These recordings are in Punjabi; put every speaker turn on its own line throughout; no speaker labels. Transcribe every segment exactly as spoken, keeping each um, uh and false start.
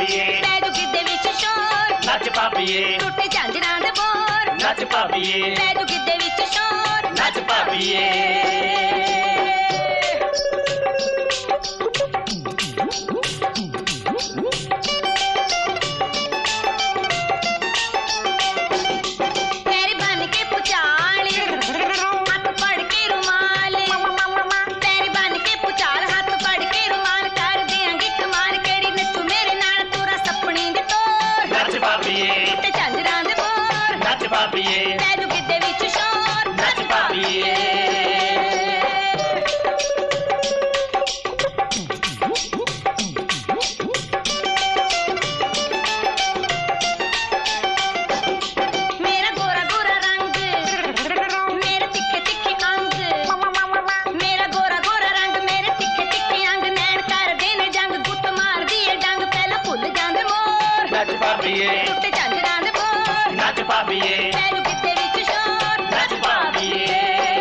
ਭਾਬੀਏ
ਪੈ ਜੂ ਗਿੱਧੇ ਵਿੱਚ ਸ਼ੋਰ
ਨੱਚ ਭਾਬੀਏ
ਟੁੱਟੇ ਝਾਂਜਰਾਂ ਦੇ ਬੋਰ
ਨੱਚ ਭਾਬੀਏ
ਪੈ ਜੂ ਗਿੱਧੇ ਵਿੱਚ ਸ਼ੋਰ
ਨੱਚ ਭਾਬੀਏ ਭਾਬੀਏ
ਪੈ ਜੂ ਗਿੱਧੇ ਵਿੱਚ ਸ਼ੋਰ
ਨੱਚ ਭਾਬੀਏ
ਮੇਰਾ ਗੋਰਾ ਗੋਰਾ ਰੰਗ ਮੇਰੇ ਤਿੱਖੇ ਤਿੱਖੇ ਅੰਗ ਮੇਰਾ ਗੋਰਾ ਗੋਰਾ ਰੰਗ ਮੇਰੇ ਤਿੱਖੇ ਤਿੱਖੇ ਅੰਗ ਨੈਣ ਕਰਦੇ ਨੇ ਜੰਗ ਗੁੱਤ ਮਾਰਦੀ ਏ ਡੰਗ ਪਹਿਲਾਂ ਭੁੱਲ ਜਾਂਦੇ ਮੋਰ
ਨੱਚ ਭਾਬੀਏ
ਟੁੱਟੇ ਝਾਂਜਰਾਂ ਦੇ ਬੋਰ
ਨੱਚ ਭਾਬੀਏ
ਪੈ ਜੂ ਗਿੱਧੇ ਵਿੱਚ ਸ਼ੋਰ
ਨੱਚ ਭਾਬੀਏ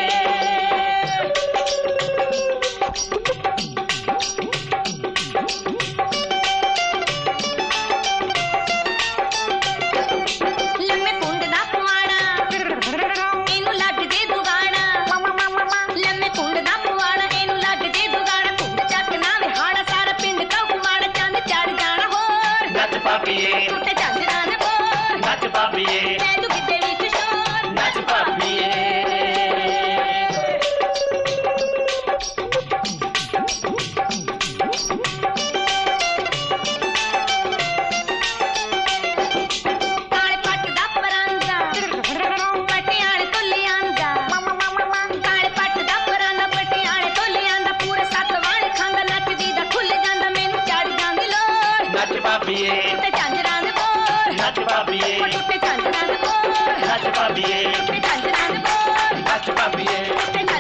ਲੰਮੇ ਕੁੰਡ ਦਾ ਪੁਆੜਾ ਇਹਨੂੰ ਲੱਗ ਜੇ ਦੁਗਾਣਾ ਲੰਮੇ ਕੁੰਡ ਦਾ ਪੁਆੜਾ ਇਹਨੂੰ ਲੱਗ ਜੇ ਦੁਗਾਣਾ ਕੁੰਡ ਚੱਕ ਨਾ ਵਿਹਾੜਾ ਸਾਰਾ ਪਿੰਡ ਕਹੂਵਾੜਾ ਚੰਦ ਚੜ ਜਾਣਾ ਹੋਰ
ਨੱਚ ਭਾਬੀਏ
ਟੁੱਟੇ ਝਾਂਜਰਾਂ ਦੇ ਬੋਰ
ਨੱਚ ਭਾਬੀਏ
ਪੈ ਜੂ ਗਿੱਧੇ ਵਿੱਚ ਸ਼ੋਰ
ਨੱਚ ਭਾਬੀਏ
ਕਾਲੇ ਪੱਟ ਦਾ ਪਰਾਂਦਾ ਪਟਿਆਲੇ ਤੋਂ ਲਿਆਂਦਾ ਕਾਲੇ ਪੱਟ ਦਾ ਪਰਾਂਦਾ ਪਟਿਆਲੇ ਤੋਂ ਲਿਆਂਦਾ ਪੂਰੇ ਸੱਤ ਵਾਲੇ ਖਾਂਦਾ ਨੱਚਦੀ ਦਾ ਖੁੱਲ ਜਾਂਦਾ ਮੈਨੂੰ ਚੜ ਜਾਂਦੀ ਲੋਰ
ਨੱਚ ਭਾਬੀਏ
ਟੁੱਟੇ ਝਾਂਜਰਾਂ ਦੇ ਬੋਰ
ਨੱਚ ਭਾਬੀਏ
ਟੁੱਟੇ ਝਾਂਜਰਾਂ ਦੇ ਬੋਰ
ਨੱਚ ਭਾਬੀਏ
ਟੁੱਟੇ ਝਾਂਜਰਾਂ ਦੇ ਬੋਰ
ਨੱਚ ਭਾਬੀਏ
ਟੁੱਟੇ